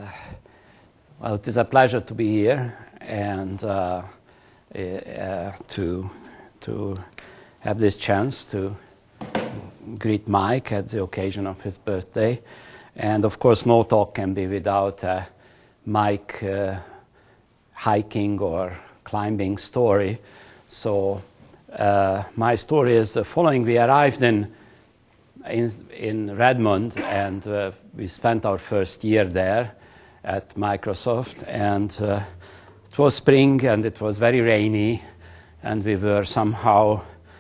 Well, it is a pleasure to be here and to have this chance to greet Mike at the occasion of his birthday. And of course, no talk can be without Mike hiking or climbing story. So my story is the following. We arrived in Redmond, and we spent our first year there at Microsoft, and it was spring and it was very rainy, and we were somehow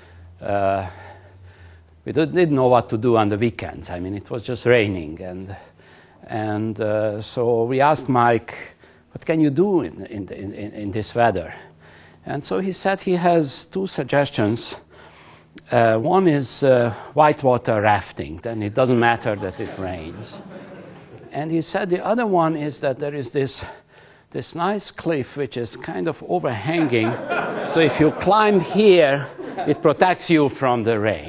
we didn't know what to do on the weekends. I mean, it was just raining, and so we asked Mike, what can you do in this weather? And so he said he has two suggestions. One is whitewater rafting, then it doesn't matter that it rains. And he said the other one is that there is this nice cliff which is kind of overhanging, so if you climb here, it protects you from the rain.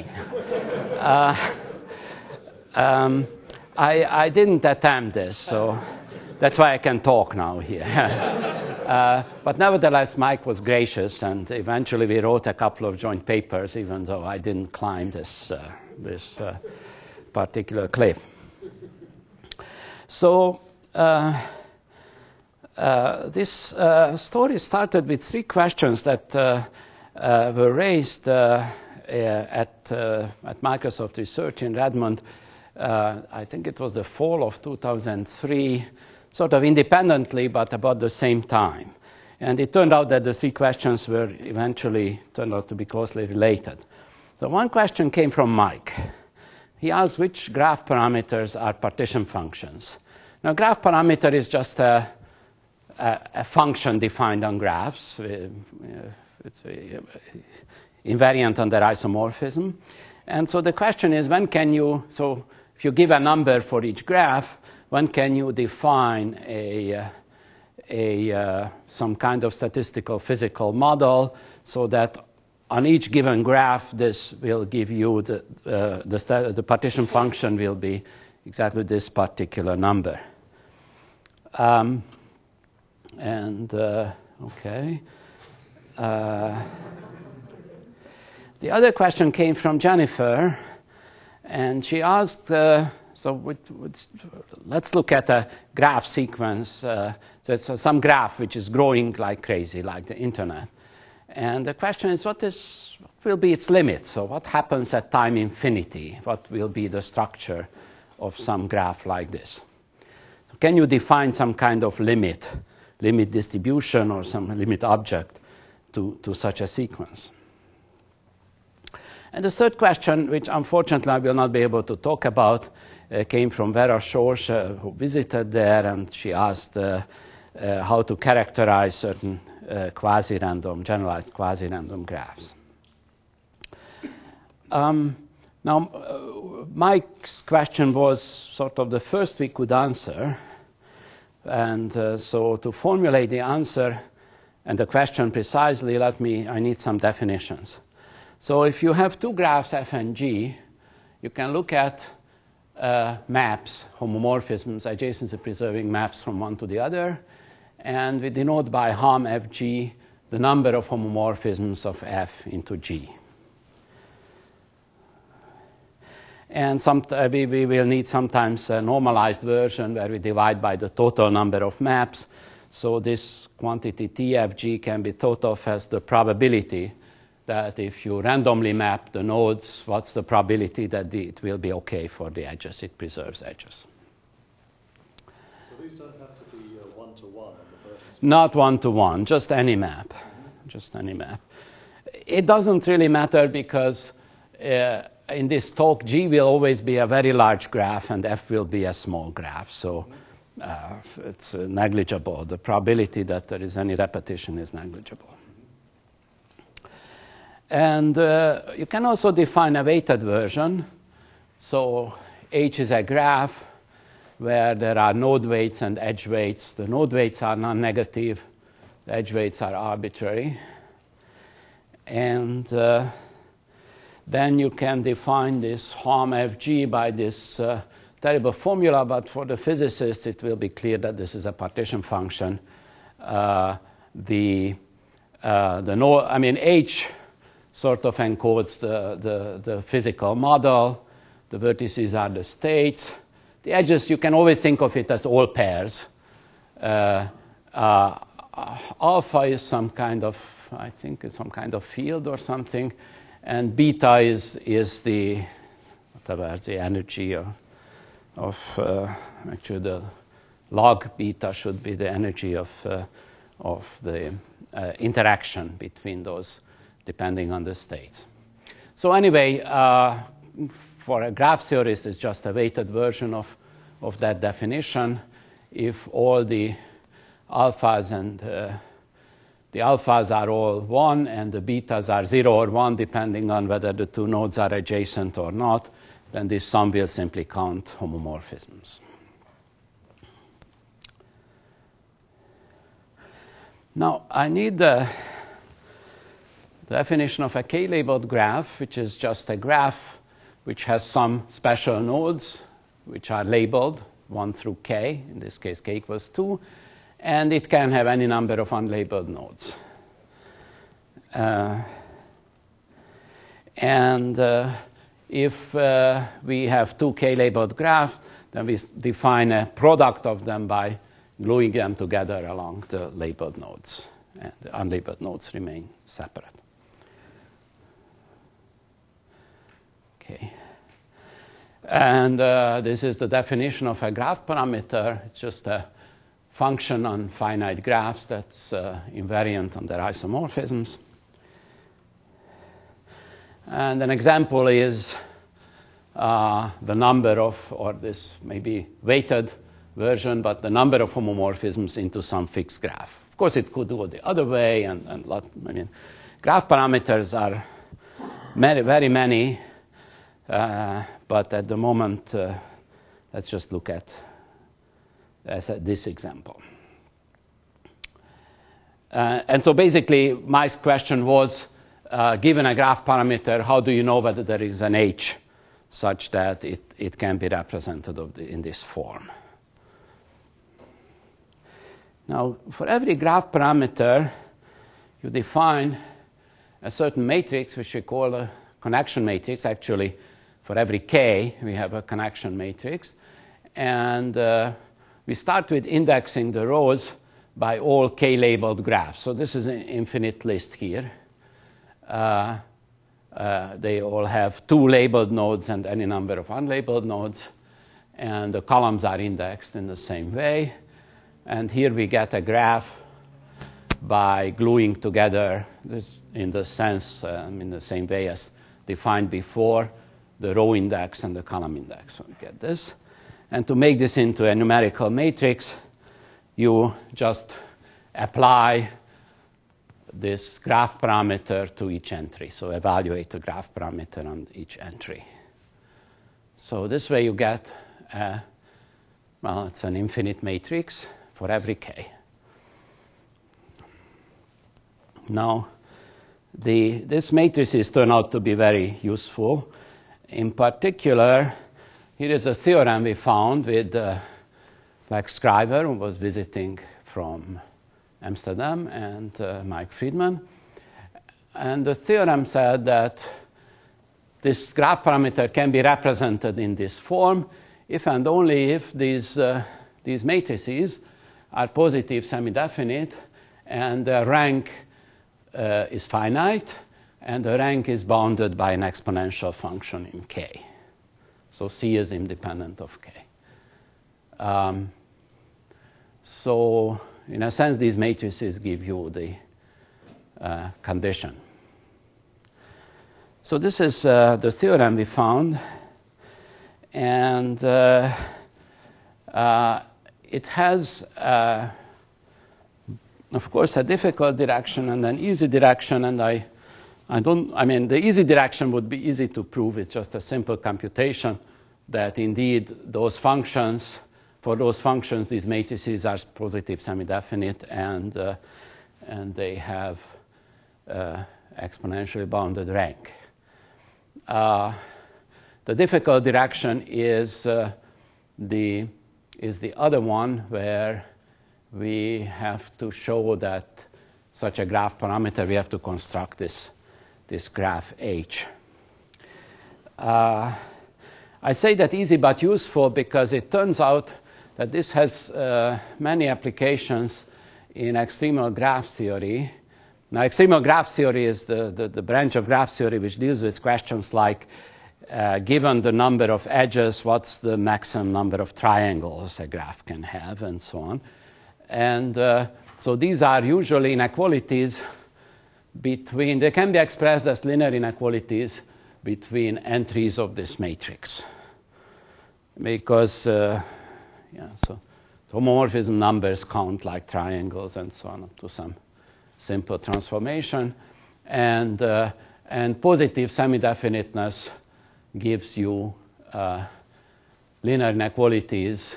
I didn't attempt this, so that's why I can talk now here. But nevertheless, Mike was gracious, and eventually we wrote a couple of joint papers, even though I didn't climb this particular cliff. So this story started with three questions that were raised at Microsoft Research in Redmond. I think it was the fall of 2003, sort of independently, but about the same time. And it turned out that the three questions were eventually turned out to be closely related. So one question came from Mike. He asked which graph parameters are partition functions. Now, graph parameter is just a function defined on graphs. It's invariant under isomorphism. And so the question is, when can you, so if you give a number for each graph, when can you define some kind of statistical physical model so that on each given graph, this will give you the partition function will be exactly this particular number. Okay. The other question came from Jennifer, and she asked, let's look at a graph sequence. So it's some graph which is growing like crazy, like the internet. And the question is, what will be its limit? So what happens at time infinity? What will be the structure of some graph like this? So can you define some kind of limit distribution or some limit object to such a sequence? And the third question, which unfortunately I will not be able to talk about, came from Vera Schorsch, who visited there, and she asked how to characterize certain generalized quasi-random graphs. Now, Mike's question was sort of the first we could answer, and so to formulate the answer and the question precisely, I need some definitions. So if you have two graphs f and g, you can look at maps, homomorphisms, adjacency preserving maps from one to the other, and we denote by hom fg the number of homomorphisms of f into g. And we will need sometimes a normalized version where we divide by the total number of maps. So this quantity tfg can be thought of as the probability that if you randomly map the nodes, what's the probability that it will be okay for the edges? It preserves edges. So these don't have to be one-to-one on the vertex? Not one-to-one, just any map. Mm-hmm. Just any map. It doesn't really matter because in this talk, G will always be a very large graph and F will be a small graph. So it's negligible. The probability that there is any repetition is negligible. And you can also define a weighted version. So H is a graph where there are node weights and edge weights. The node weights are non-negative. The edge weights are arbitrary. And then you can define this hom fg by this terrible formula, but for the physicists, it will be clear that this is a partition function. H sort of encodes the physical model. The vertices are the states. The edges, you can always think of it as all pairs. Alpha is some kind of, I think, some kind of field or something, and beta is the whatever the energy of actually the log beta should be the energy of the interaction between those, depending on the states. So anyway, for a graph theorist, it's just a weighted version of that definition. If all the alphas and the alphas are all 1 and the betas are 0 or 1, depending on whether the two nodes are adjacent or not, then this sum will simply count homomorphisms. Now, I need the definition of a k-labeled graph, which is just a graph which has some special nodes which are labeled 1 through k, in this case k equals 2, and it can have any number of unlabeled nodes. If we have two k-labeled graphs, then we define a product of them by gluing them together along the labeled nodes, and the unlabeled nodes remain separate. Okay. And this is the definition of a graph parameter. It's just a function on finite graphs that's invariant on their isomorphisms. And an example is the number of, or this may be weighted version, but the number of homomorphisms into some fixed graph. Of course, it could go the other way, graph parameters are very many, but at the moment, let's just look at this example. And so basically, my question was, given a graph parameter, how do you know whether there is an H such that it can be represented in this form? Now, for every graph parameter, you define a certain matrix, which we call a connection matrix. Actually, for every k, we have a connection matrix. And we start with indexing the rows by all k-labeled graphs. So this is an infinite list here. They all have two labeled nodes and any number of unlabeled nodes. And the columns are indexed in the same way. And here we get a graph by gluing together this in the sense, in the same way as defined before, the row index and the column index. So we get this. And to make this into a numerical matrix, you just apply this graph parameter to each entry. So evaluate the graph parameter on each entry. So this way you get, it's an infinite matrix for every k. Now, these matrices turn out to be very useful. In particular, here is a theorem we found with Lex Schreiber, who was visiting from Amsterdam, and Mike Friedman. And the theorem said that this graph parameter can be represented in this form if and only if these matrices are positive semi-definite and the rank is finite and the rank is bounded by an exponential function in k. So C is independent of k. So in a sense, these matrices give you the condition. So this is the theorem we found. And it has, of course, a difficult direction and an easy direction. And the easy direction would be easy to prove. It's just a simple computation that indeed those functions, for those functions, these matrices are positive semi-definite and they have exponentially bounded rank. The difficult direction is is the other one where we have to show that such a graph parameter, we have to construct this graph H. I say that easy but useful because it turns out that this has many applications in extremal graph theory. Now, extremal graph theory is the branch of graph theory which deals with questions like, given the number of edges, what's the maximum number of triangles a graph can have, and so on. And so these are usually inequalities between, they can be expressed as linear inequalities between entries of this matrix. Because, so homomorphism numbers count like triangles and so on up to some simple transformation. And positive semi-definiteness gives you linear inequalities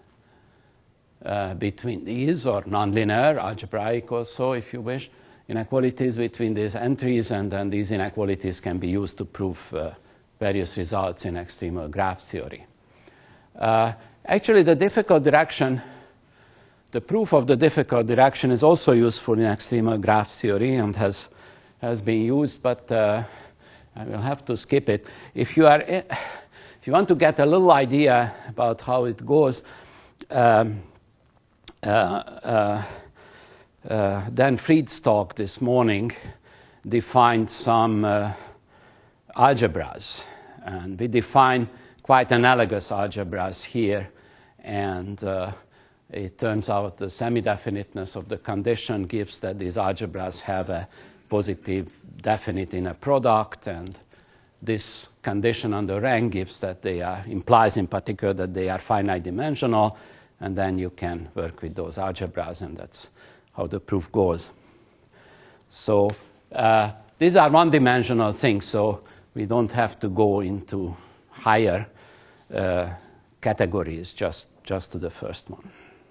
between these, or nonlinear, algebraic also, if you wish, inequalities between these entries, and then these inequalities can be used to prove various results in extremal graph theory. Actually, the difficult direction, the proof of the difficult direction is also useful in extremal graph theory and has been used, but I will have to skip it. If you want to get a little idea about how it goes, Dan Friedstock this morning defined some algebras, and we define quite analogous algebras here, and it turns out the semi-definiteness of the condition gives that these algebras have a positive definite inner product, and this condition on the rank gives that they are, implies in particular that they are finite dimensional, and then you can work with those algebras, and that's how the proof goes. So these are one-dimensional things, so we don't have to go into higher categories, just to the first one.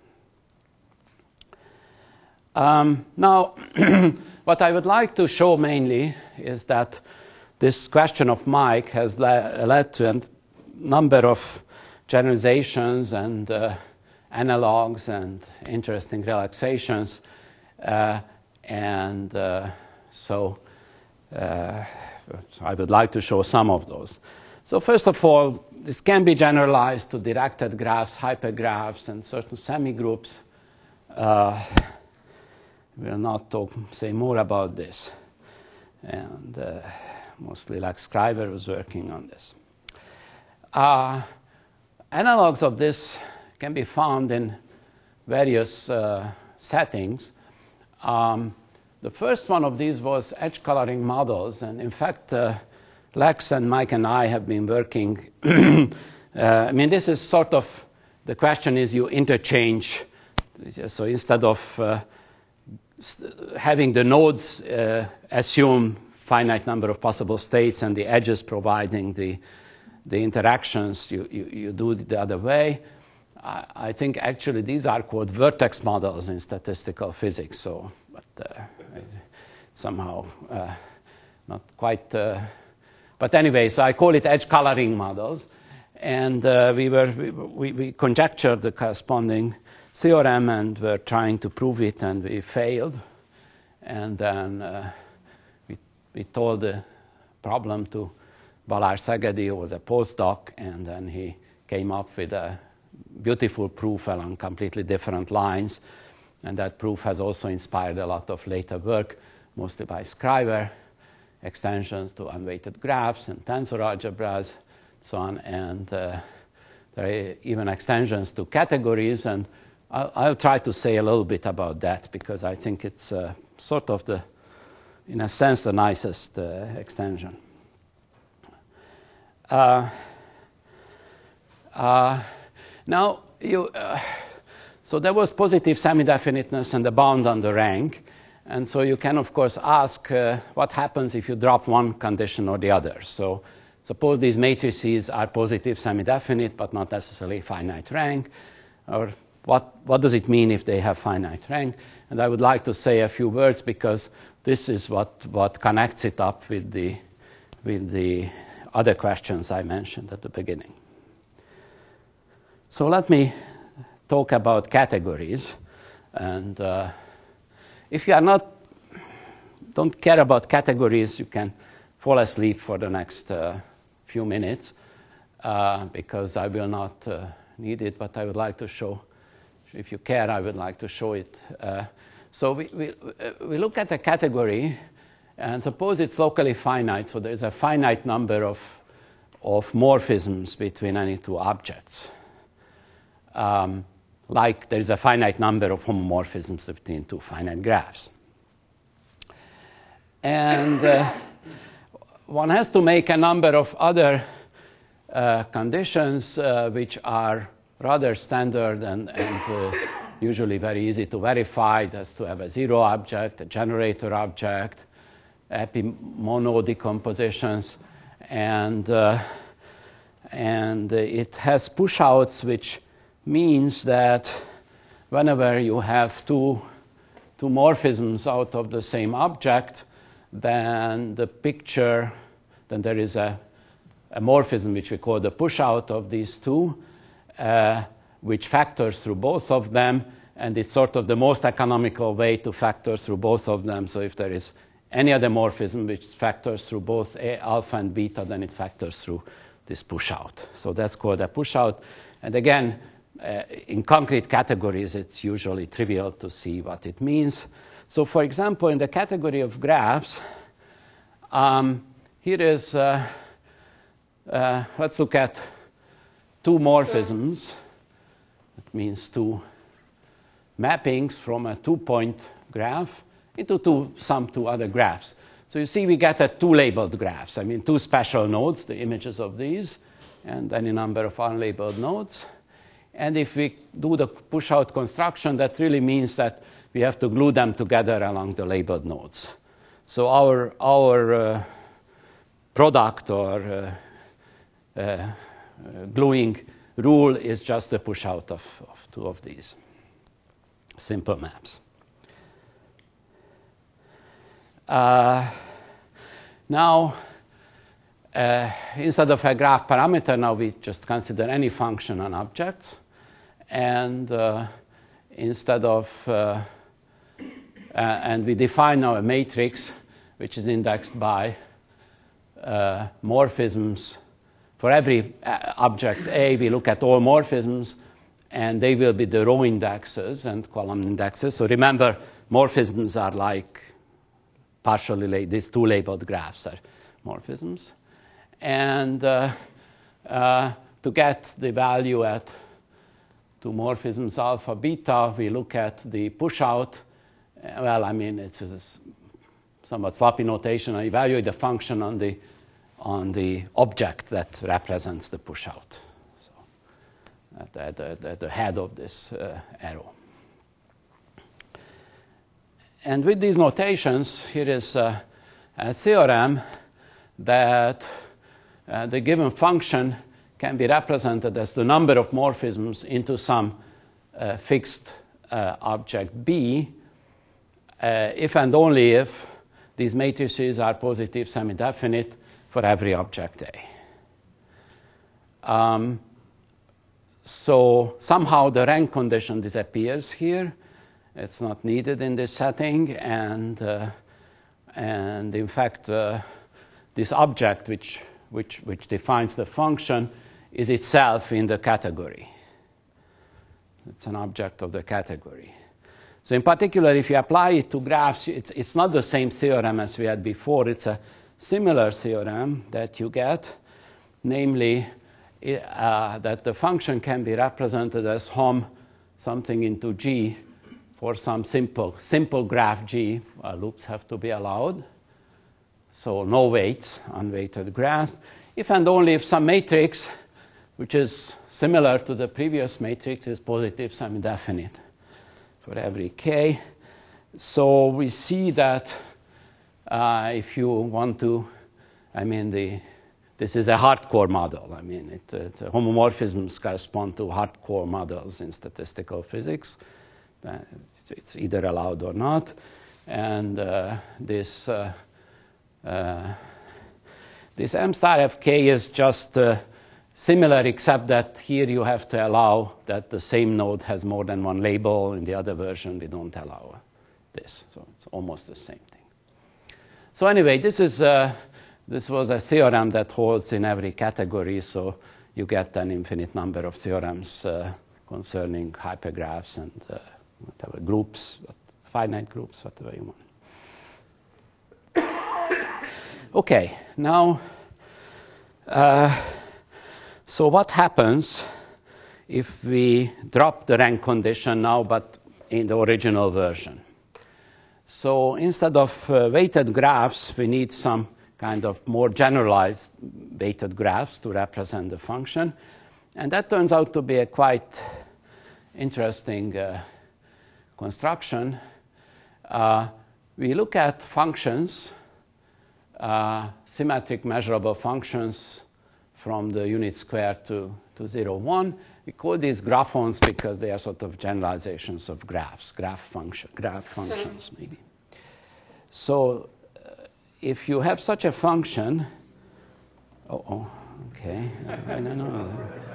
Now, what I would like to show mainly is that this question of Mike has led to a number of generalizations and analogs and interesting relaxations, so I would like to show some of those. So first of all, this can be generalized to directed graphs, hypergraphs, and certain semigroups. We'll not say more about this, and mostly like Scriver was working on this. Analogs of this can be found in various settings. The first one of these was edge coloring models, and in fact, Lex and Mike and I have been working. I mean, this is sort of, the question is you interchange, so instead of having the nodes assume finite number of possible states and the edges providing the interactions, you do it the other way. I think actually these are called vertex models in statistical physics, so, but somehow not quite. But anyway, so I call it edge coloring models, and we conjectured the corresponding theorem and were trying to prove it, and we failed. And then we told the problem to Balázs Szegedy, who was a postdoc, and then he came up with a beautiful proof along completely different lines, and that proof has also inspired a lot of later work, mostly by Scriver, extensions to unweighted graphs and tensor algebras, so on, and there are even extensions to categories, and I'll try to say a little bit about that because I think it's sort of in a sense, the nicest extension. Now, so there was positive semi-definiteness and the bound on the rank. And so you can, of course, ask what happens if you drop one condition or the other. So suppose these matrices are positive semi-definite, but not necessarily finite rank. Or what does it mean if they have finite rank? And I would like to say a few words because this is what connects it up with the other questions I mentioned at the beginning. So let me talk about categories. And if you don't care about categories, you can fall asleep for the next few minutes because I will not need it, but I would like to show, if you care, I would like to show it. So we look at a category, and suppose it's locally finite, so there's a finite number of morphisms between any two objects. Like there's a finite number of homomorphisms between two finite graphs. And one has to make a number of other conditions which are rather standard and usually very easy to verify. It has to have a zero object, a generator object, epi-mono decompositions, and it has push-outs, which means that whenever you have two morphisms out of the same object, then there is a morphism which we call the push-out of these two, which factors through both of them, and it's sort of the most economical way to factor through both of them. So if there is any other morphism which factors through both alpha and beta, then it factors through this push-out. So that's called a push-out. And again, in concrete categories, it's usually trivial to see what it means. So for example, in the category of graphs, here is, let's look at two morphisms. That means two mappings from a two-point graph into some two other graphs. So you see we get two labeled graphs. I mean, two special nodes, the images of these, and any number of unlabeled nodes. And if we do the push-out construction, that really means that we have to glue them together along the labeled nodes. So our product or gluing rule is just the push-out of two of these simple maps. Now, instead of a graph parameter, now we just consider any function on objects. And instead of, and we define now a matrix which is indexed by morphisms. For every object A, we look at all morphisms, and they will be the row indexes and column indexes. So remember, morphisms are like partially these two labeled graphs are morphisms. And to get the value at two morphisms alpha, beta, we look at the push-out. Well, I mean, it's a somewhat sloppy notation. I evaluate the function on the object that represents the push-out. So at the head of this arrow. And with these notations, here is a theorem that the given function can be represented as the number of morphisms into some fixed object B, if and only if these matrices are positive semi-definite for every object A. So somehow the rank condition disappears here. It's not needed in this setting, and in fact, this object which defines the function is itself in the category. It's an object of the category. So in particular, if you apply it to graphs, it's not the same theorem as we had before. It's a similar theorem that you get, namely that the function can be represented as hom something into G for some simple graph G. Loops have to be allowed. So no weights, unweighted graphs. If and only if some matrix, which is similar to the previous matrix, is positive semi-definite for every K. So we see that if you want to, I mean, this is a hardcore model. I mean, homomorphisms correspond to hardcore models in statistical physics. It's either allowed or not. And this M star Fk is just similar, except that here you have to allow that the same node has more than one label. In the other version, we don't allow this. So it's almost the same thing. So anyway, this was a theorem that holds in every category. So you get an infinite number of theorems concerning hypergraphs and whatever groups, finite groups, whatever you want. Okay, now, so what happens if we drop the rank condition now, but in the original version? So instead of weighted graphs, we need some kind of more generalized weighted graphs to represent the function. And that turns out to be a quite interesting construction. We look at functions, symmetric measurable functions from the unit square to 0, 1. We call these graphons because they are sort of generalizations of graphs, graph functions maybe. So if you have such a function, okay, I don't know.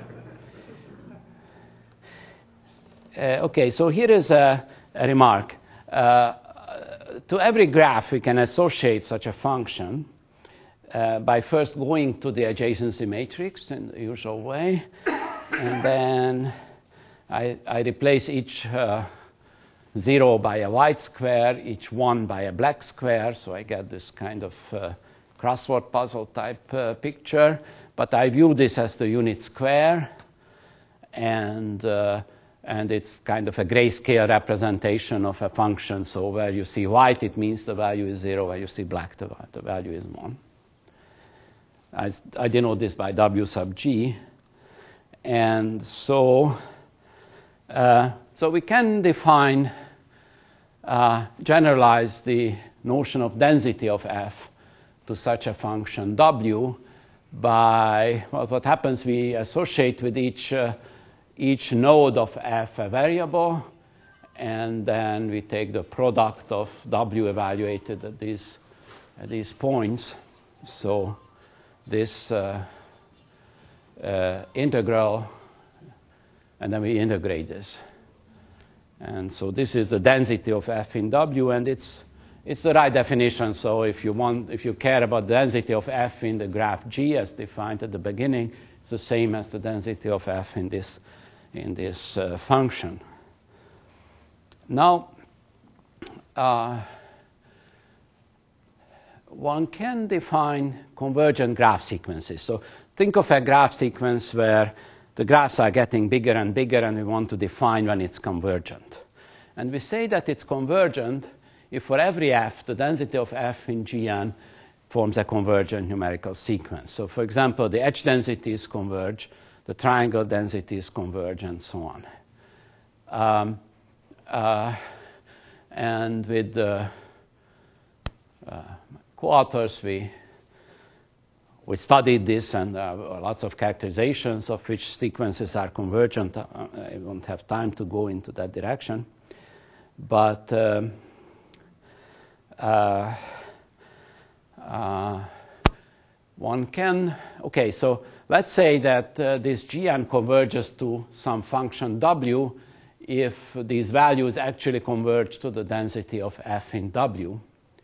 Okay, so here is a remark. To every graph, we can associate such a function by first going to the adjacency matrix in the usual way, and then I replace each 0 by a white square, each 1 by a black square, so I get this kind of crossword puzzle type picture. But I view this as the unit square, and it's kind of a grayscale representation of a function. So where you see white, it means the value is 0. Where you see black, the value is 1. I denote this by W sub G. And so we can define, generalize the notion of density of f to such a function W by, well, what happens, we associate with each node of f a variable, and then we take the product of W evaluated at these points. So this integral, and then we integrate this. And so this is the density of f in W, and it's the right definition. So if you care about the density of f in the graph G as defined at the beginning, it's the same as the density of f in this function. Now, one can define convergent graph sequences. So think of a graph sequence where the graphs are getting bigger and bigger, and we want to define when it's convergent. And we say that it's convergent if for every f, the density of f in Gn forms a convergent numerical sequence. So for example, the edge densities converge, the triangle densities converge, and so on. And with the co-authors, we studied this, and lots of characterizations of which sequences are convergent. I won't have time to go into that direction. But one can, okay, so let's say that this Gn converges to some function W if these values actually converge to the density of f in W.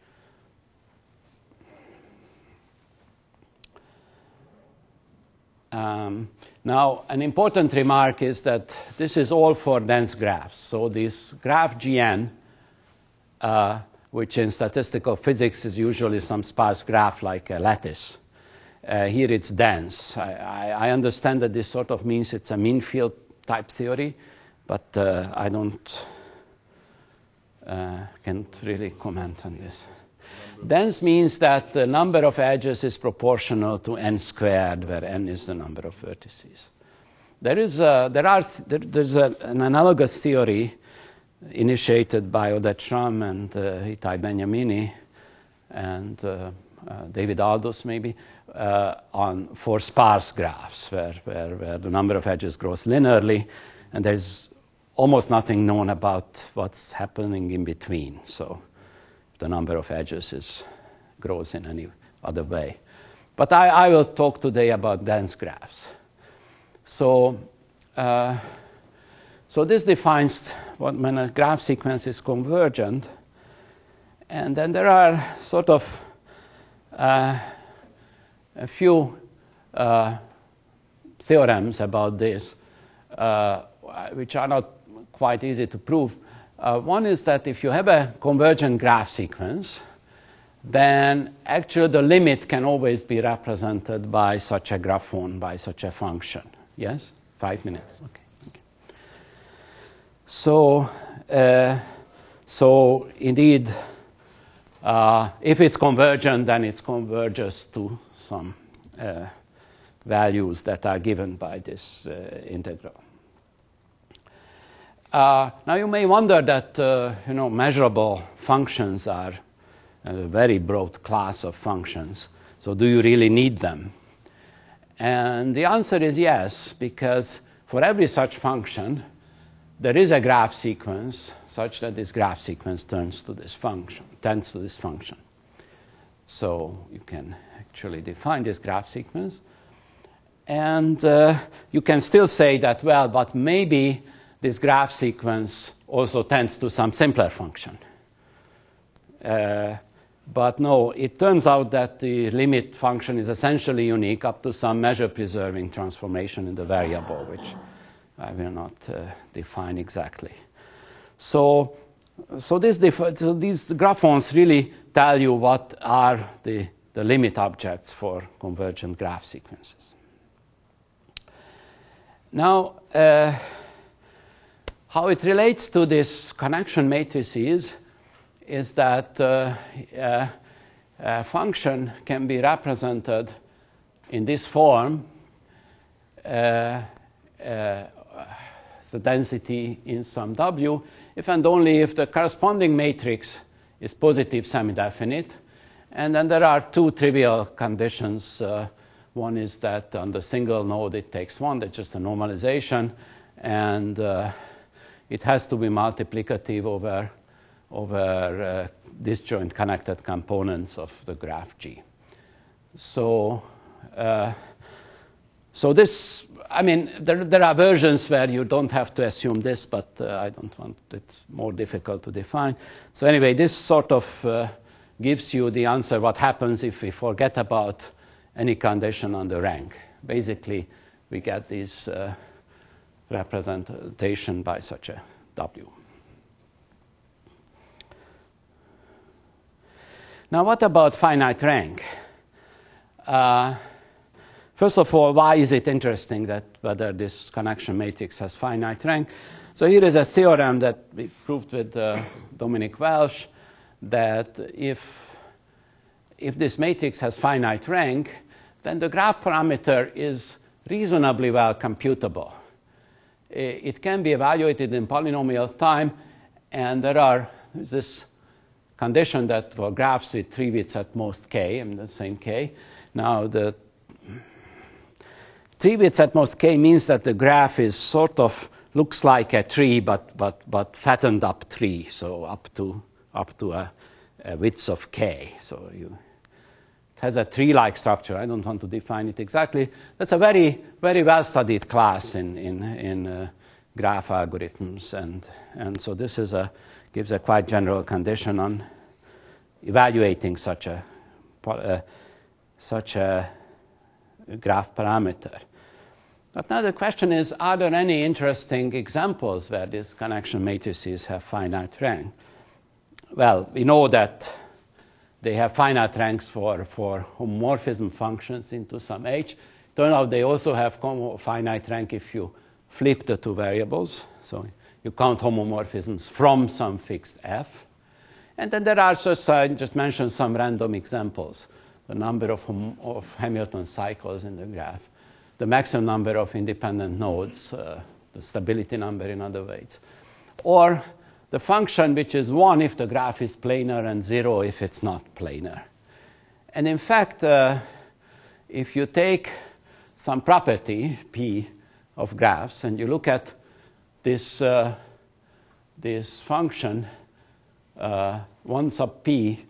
Now, an important remark is that this is all for dense graphs. So this graph Gn, which in statistical physics is usually some sparse graph like a lattice, here it's dense. I understand that this sort of means it's a mean field type theory, but I can't really comment on this. Dense means that the number of edges is proportional to n squared, where n is the number of vertices. There's an analogous theory initiated by Oded Schramm and Itai Benyamini and David Aldous maybe for sparse graphs where the number of edges grows linearly, and there's almost nothing known about what's happening in between. So the number of edges grows in any other way. But I will talk today about dense graphs. So this defines when a graph sequence is convergent. And then there are sort of a few theorems about this, which are not quite easy to prove. One is that if you have a convergent graph sequence, then actually the limit can always be represented by such a graphon, by such a function. Yes? 5 minutes. Okay. So indeed, if it's convergent, then it converges to some values that are given by this integral. Now you may wonder that measurable functions are a very broad class of functions. So do you really need them? And the answer is yes, because for every such function, there is a graph sequence such that this graph sequence tends to this function. So you can actually define this graph sequence. And you can still say that, well, but maybe this graph sequence also tends to some simpler function. But no, it turns out that the limit function is essentially unique up to some measure-preserving transformation in the variable, which I will not define exactly. So these graphons really tell you what are the limit objects for convergent graph sequences. Now, how it relates to this connection matrices is that a function can be represented in this form, the density in some W, if and only if the corresponding matrix is positive semi-definite. And then there are two trivial conditions. One is that on the single node it takes 1, that's just a normalization, and it has to be multiplicative over disjoint connected components of the graph G. So this, I mean, there are versions where you don't have to assume this, but I don't want it's more difficult to define. So anyway, this sort of gives you the answer what happens if we forget about any condition on the rank. Basically, we get this representation by such a W. Now, what about finite rank? First of all, why is it interesting that whether this connection matrix has finite rank? So here is a theorem that we proved with Dominic Welsh, that if this matrix has finite rank, then the graph parameter is reasonably well computable. It can be evaluated in polynomial time, and there's this condition that for graphs with 3 widths at most k, and the same k. Now, the 3 widths at most k means that the graph is sort of looks like a tree, but fattened up tree, so up to a width of k. So it has a tree-like structure. I don't want to define it exactly. That's a very, very well-studied class in graph algorithms, and so this gives a quite general condition on evaluating such a graph parameter. But now the question is, are there any interesting examples where these connection matrices have finite rank? Well, we know that they have finite ranks for homomorphism functions into some h. Turns out they also have finite rank if you flip the two variables. So you count homomorphisms from some fixed f. And then there are I just mentioned some random examples. The number of Hamilton cycles in the graph, the maximum number of independent nodes, the stability number in other ways. Or the function which is 1 if the graph is planar and 0 if it's not planar. And in fact, if you take some property, P, of graphs, and you look at this function, 1 sub P,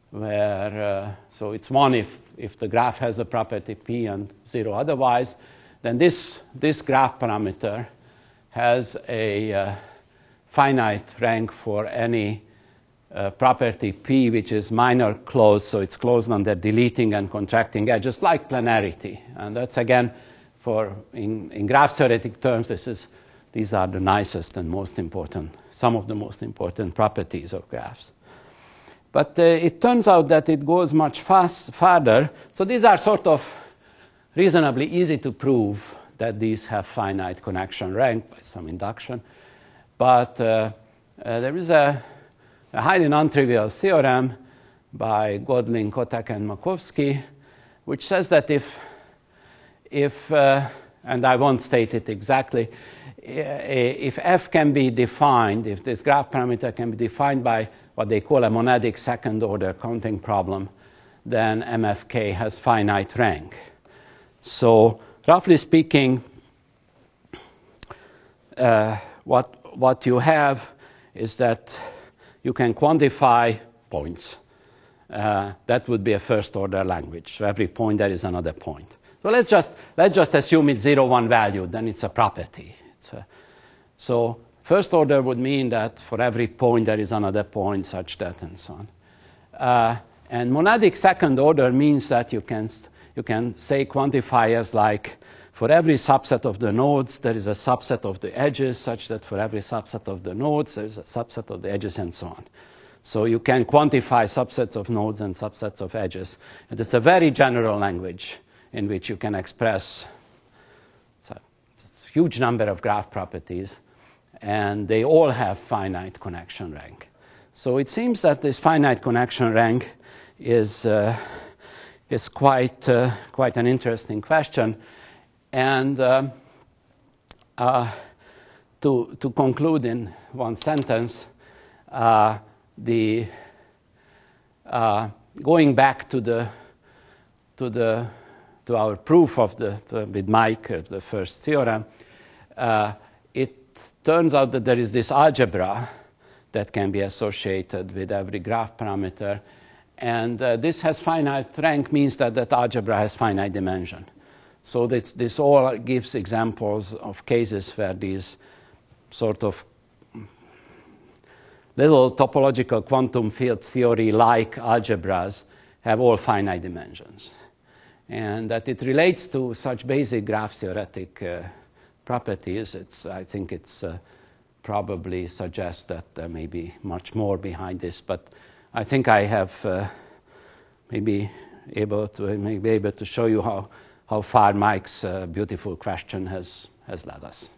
where so it's 1 if the graph has a property P and 0 otherwise, then this graph parameter has a finite rank for any property P which is minor closed, so it's closed under deleting and contracting edges, like planarity. And that's again, in graph theoretic terms, these are the nicest and most important, some of the most important properties of graphs. But it turns out that it goes much farther. So these are sort of reasonably easy to prove that these have finite connection rank by some induction. But there is a highly non-trivial theorem by Godlin, Kotak, and Makovsky, which says that if and I won't state it exactly, if f can be defined, if this graph parameter can be defined by what they call a monadic second-order counting problem, then MFK has finite rank. So, roughly speaking, what you have is that you can quantify points. That would be a first-order language. So every point there is another point. So let's just assume it's 0, 1 value. Then it's a property. So first order would mean that for every point there is another point, such that, and so on. And monadic second order means that you can say quantifiers like for every subset of the nodes there is a subset of the edges, such that for every subset of the nodes there is a subset of the edges, and so on. So you can quantify subsets of nodes and subsets of edges. And it's a very general language in which you can express a huge number of graph properties, and they all have finite connection rank. So it seems that this finite connection rank is quite an interesting question. And to conclude in one sentence, going back to our proof of with Mike, the first theorem, it turns out that there is this algebra that can be associated with every graph parameter, and this has finite rank means that algebra has finite dimension. So this all gives examples of cases where these sort of little topological quantum field theory-like algebras have all finite dimensions. And that it relates to such basic graph theoretic properties, I think it's probably suggests that there may be much more behind this. But I think I have maybe able to show you how far Mike's beautiful question has led us.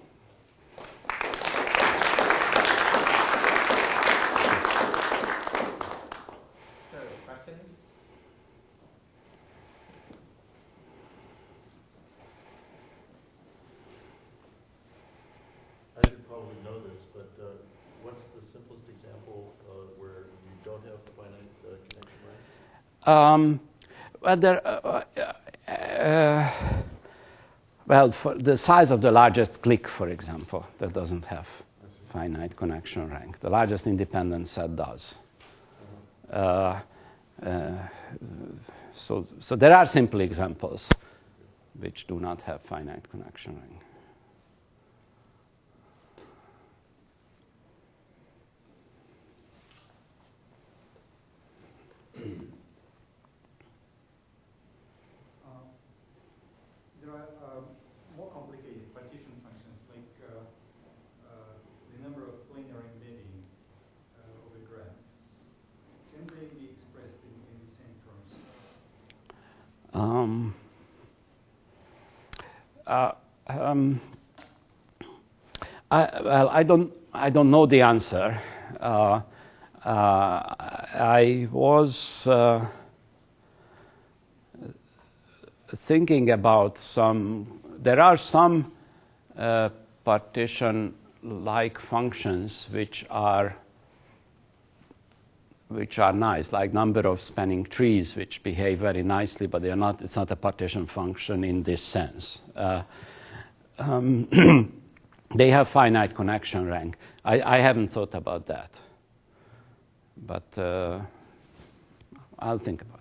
I should probably know this, but what's the simplest example where you don't have finite connection rank? For the size of the largest clique, for example, that doesn't have finite connection rank. The largest independent set does. So there are simple examples which do not have finite connection rank. There are more complicated partition functions, like the number of planar embedding of a graph. Can they be expressed in the same terms? I don't know the answer. I was thinking about there are some partition-like functions which are nice, like number of spanning trees, which behave very nicely, but they are not. It's not a partition function in this sense. They have finite connection rank. I haven't thought about that, but I'll think about it.